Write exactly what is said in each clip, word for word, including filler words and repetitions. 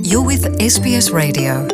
You're with S B S Radio.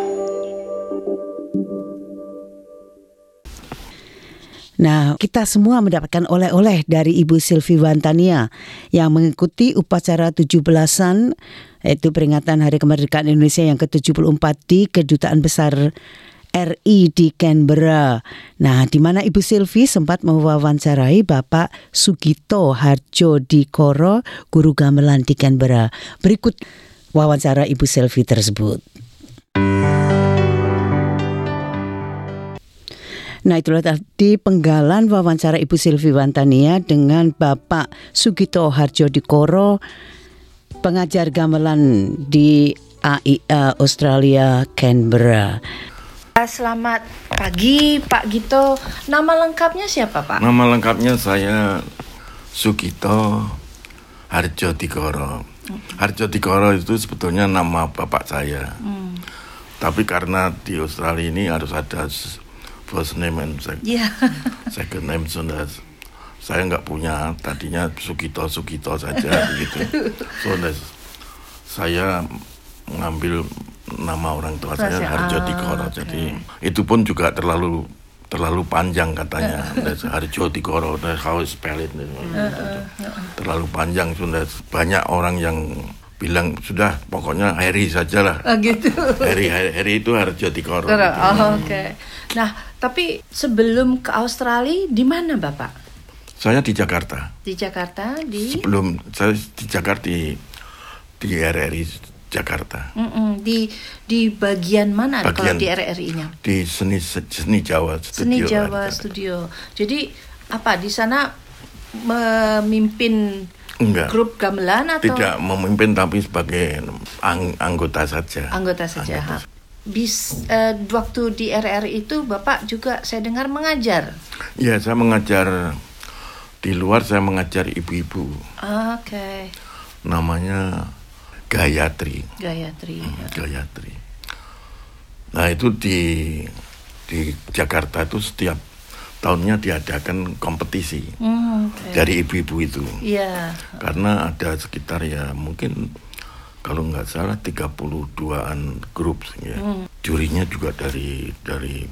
Nah, kita semua mendapatkan oleh-oleh dari Ibu Sylvie Wantania yang mengikuti upacara tujuh belasan, yaitu peringatan Hari Kemerdekaan Indonesia yang ke tujuh puluh empat di Kedutaan Besar R I di Canberra. Nah, di mana Ibu Sylvie sempat mewawancarai Bapak Sugito Hardjodikoro, guru gamelan di Canberra. Berikut wawancara Ibu Sylvie tersebut. Nah, itulah tadi penggalan wawancara Ibu Sylvie Wantania dengan Bapak Sugito Hardjodikoro, pengajar gamelan di A I A Australia, Canberra. Selamat pagi Pak Gito. Nama lengkapnya siapa Pak? Nama lengkapnya saya Sugito Hardjodikoro. Hardjodikoro itu sebetulnya nama bapak saya. Hmm. Tapi karena di Australia ini harus ada first name and second, yeah. second name, sudah saya nggak punya, tadinya Sugito Sugito saja begitu. So saya mengambil nama orang tua saya Hardjodikoro. Oh, okay. Jadi itu pun juga terlalu terlalu panjang katanya. Hardjodikoro, how to spell it, uh, uh, uh. terlalu panjang. Sudah banyak orang yang bilang sudah pokoknya Harry sajalah. Oh, gitu. Harry Harry itu Hardjodikoro. Gitu. Oh, oke. Okay. Nah, tapi sebelum ke Australia di mana Bapak? Saya di Jakarta. Di Jakarta di Sebelum saya di Jakarta di di R R I Jakarta. Mm-mm. Di di bagian mana bagian, kalau di R R I-nya? Di seni seni Jawa Studio. Seni Jawa Studio. Jadi apa di sana memimpin Enggak. Grup gamelan atau tidak memimpin, tapi sebagai ang- anggota saja. Anggota saja. Anggota. Bis uh, waktu di R R I itu Bapak juga saya dengar mengajar. Ya, saya mengajar di luar, saya mengajar ibu-ibu. Oke. Okay. Namanya Gayatri. Gayatri. Hmm, Gayatri. Nah, itu di di Jakarta itu setiap tahunnya diadakan kompetisi mm, okay. dari ibu-ibu itu. Iya. Yeah. Karena ada sekitar ya mungkin kalau nggak salah tiga puluh duaan grup ya. Mm. Jurinya juga dari dari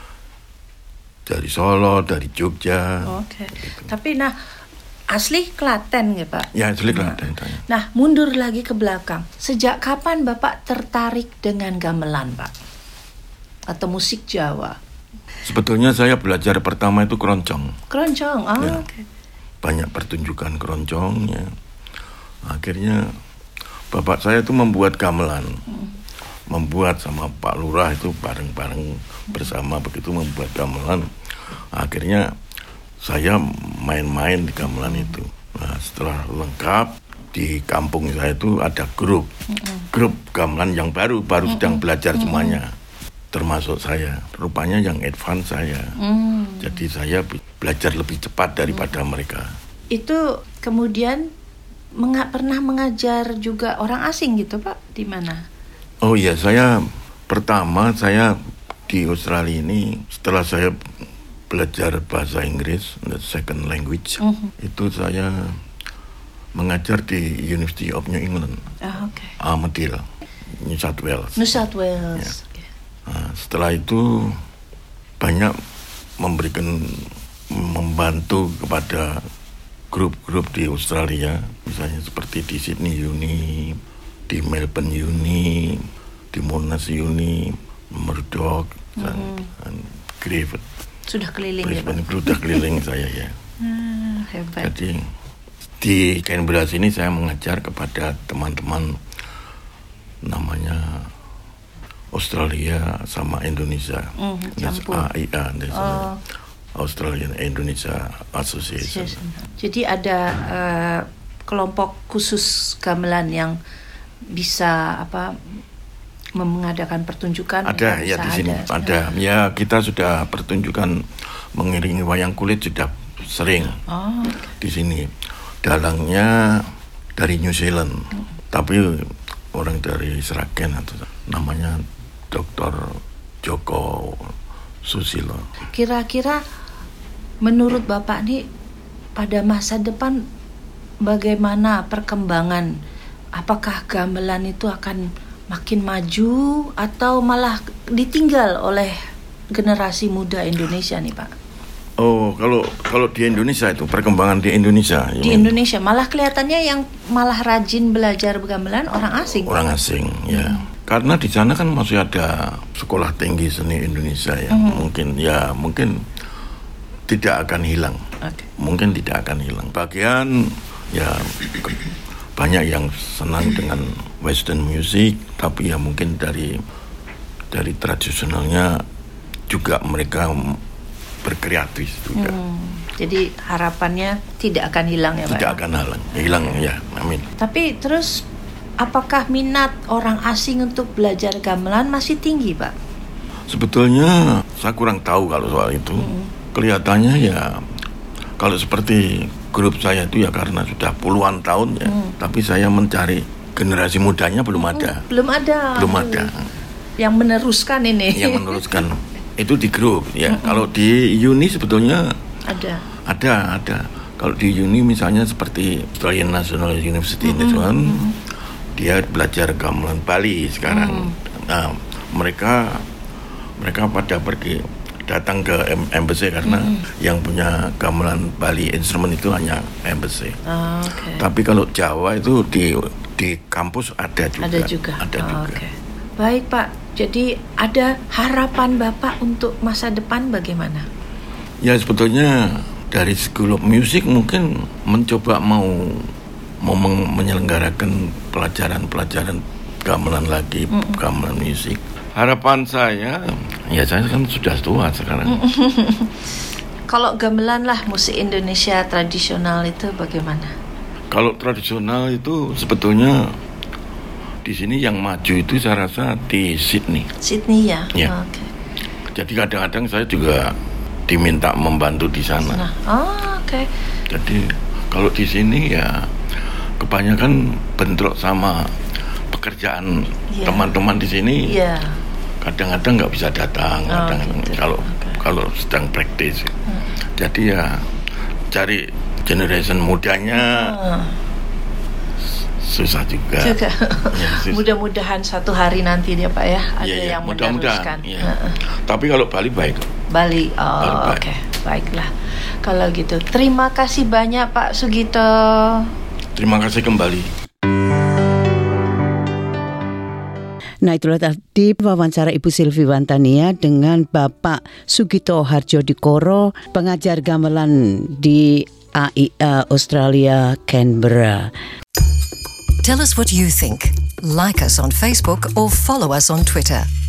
dari Solo, dari Jogja. Oke. Okay. Gitu. Tapi nah asli Klaten ya Pak? Ya, asli Klaten. Nah, nah, mundur lagi ke belakang. Sejak kapan Bapak tertarik dengan gamelan, Pak? Atau musik Jawa? Sebetulnya saya belajar pertama itu keroncong. Keroncong, oh ya, oke. Okay. Banyak pertunjukan keroncong ya. Akhirnya bapak saya itu membuat gamelan. Hmm. Membuat sama Pak Lurah itu bareng-bareng bersama begitu membuat gamelan. Akhirnya saya main-main di gamelan itu. Nah, setelah lengkap di kampung saya itu ada grup, mm-hmm. grup gamelan yang baru, baru mm-hmm. sedang belajar mm-hmm. semuanya, termasuk saya. Rupanya yang advance saya. Mm. Jadi saya belajar lebih cepat daripada mm. mereka. Itu kemudian menga- pernah mengajar juga orang asing gitu Pak? Di mana? Oh iya, saya pertama saya di Australia ini setelah saya belajar bahasa Inggris, the second language, uh-huh. itu saya mengajar di University of New England, uh, okay. Armadale, New South Wales. New South Wales. Ya. Okay. Nah, setelah itu banyak memberikan, membantu kepada grup-grup di Australia, misalnya seperti di Sydney Uni, di Melbourne Uni, di Monash Uni, Murdoch, uh-huh. dan, dan Griffith. Sudah keliling ya Pak? Sudah keliling saya ya. Hmm, hebat. Jadi di Canberra sini saya mengajar kepada teman-teman namanya Australia sama Indonesia. Mm, campur. A I A, oh. Australian Indonesia Association. Jadi ada uh, kelompok khusus gamelan yang bisa apa mengadakan pertunjukan. Ada ya di sini ada. ada ya kita sudah pertunjukan mengiringi wayang kulit sudah sering oh, okay. di sini. Dalangnya dari New Zealand, hmm. tapi orang dari Sragen atau namanya Doktor Joko Susilo. Kira-kira menurut Bapak nih pada masa depan bagaimana perkembangan? Apakah gamelan itu akan makin maju atau malah ditinggal oleh generasi muda Indonesia nih Pak? Oh, kalau kalau di Indonesia itu perkembangan di Indonesia. Di Indonesia malah kelihatannya yang malah rajin belajar gamelan orang asing. Orang asing, ya. Hmm. Karena di sana kan masih ada sekolah tinggi seni Indonesia yang hmm. mungkin ya mungkin tidak akan hilang. Okay. Mungkin tidak akan hilang. Bagian ya banyak yang senang dengan Western music, tapi ya mungkin dari dari tradisionalnya juga mereka berkreatif juga. Hmm, jadi harapannya tidak akan hilang ya Pak? Tidak akan hilang, hilang ya, amin. Tapi terus apakah minat orang asing untuk belajar gamelan masih tinggi Pak? Sebetulnya saya kurang tahu kalau soal itu. Hmm. Kelihatannya ya kalau seperti grup saya itu ya karena sudah puluhan tahun ya, hmm. tapi saya mencari generasi mudanya belum ada. Hmm, belum ada. Belum ada. Yang meneruskan ini. Yang meneruskan. Itu di grup ya. Mm-hmm. Kalau di uni sebetulnya ada. Ada, ada. Kalau di uni misalnya seperti Australian National University mm-hmm. itu kan mm-hmm. dia belajar gamelan Bali sekarang. Mm-hmm. Nah, mereka mereka pada pergi datang ke embassy karena mm-hmm. yang punya gamelan Bali instrumen itu hanya embassy. Oh, okay. Tapi kalau Jawa itu di di kampus ada juga. Ada juga. Ada oh, juga. Okay. Baik Pak. Jadi ada harapan Bapak untuk masa depan bagaimana? Ya sebetulnya dari School of Music mungkin mencoba mau mau menyelenggarakan pelajaran-pelajaran gamelan lagi, mm-mm. gamelan musik. Harapan saya, ya saya kan sudah tua sekarang. Kalau gamelan lah musik Indonesia tradisional itu bagaimana? Kalau tradisional itu sebetulnya di sini yang maju itu saya rasa di Sydney. Sydney ya. Ya. Oh, okay. Jadi kadang-kadang saya juga diminta membantu di sana. Nah. Oh, oke. Okay. Jadi kalau di sini ya kebanyakan bentrok sama pekerjaan yeah. teman-teman di sini. Yeah. Kadang-kadang nggak bisa datang. Oh, kadang gitu. Kalau okay. kalau sedang praktis. Hmm. Jadi ya cari generation mudanya. Oh. Susah juga. juga. Ya, susah. Mudah-mudahan satu hari nanti dia Pak ya ada ya, ya, yang mudah-mudahan. meneruskan. Ya. Uh-uh. Tapi kalau Bali baik. Bali, oh oke, okay. Baiklah. Kalau gitu, terima kasih banyak Pak Sugito. Terima kasih kembali. Nah itulah tadi wawancara Ibu Silvi Wantania dengan Bapak Sugito Hardjodikoro, pengajar gamelan di A I A Australia, Canberra. Tell us what you think. Like us on Facebook or follow us on Twitter.